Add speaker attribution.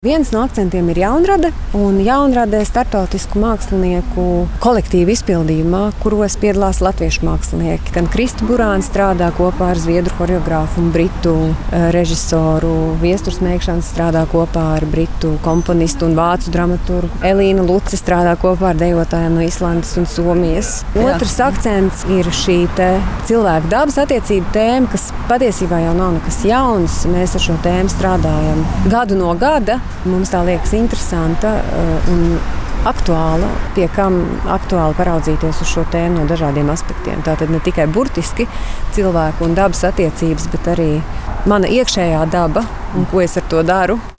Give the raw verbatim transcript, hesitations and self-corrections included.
Speaker 1: Viens no akcentiem ir Jaunrade, un Jaunrade startautisku mākslinieku kolektīvu izpildījumā, kuros piedalās latviešu mākslinieki. Gan Krista Burāna strādā kopā ar zviedru horeogrāfu un britu režisoru, Viesturs Meikšans strādā kopā ar britu komponistu un vācu dramaturgu. Elīna Luce strādā kopā ar dejotājiem no Islandes un Somijas. Otrs Jā. akcents ir šī te cilvēku dabas attiecību tēma, kas patiesībā jau nav nekas jauns. Mēs ar šo tēmu strādājam gadu no gada. Mums tā liekas interesanta un aktuāla, pie kam aktuāli paraudzīties uz šo tēmu no dažādiem aspektiem. Tātad ne tikai burtiski cilvēku un dabas attiecības, bet arī mana iekšējā daba un ko es ar to daru.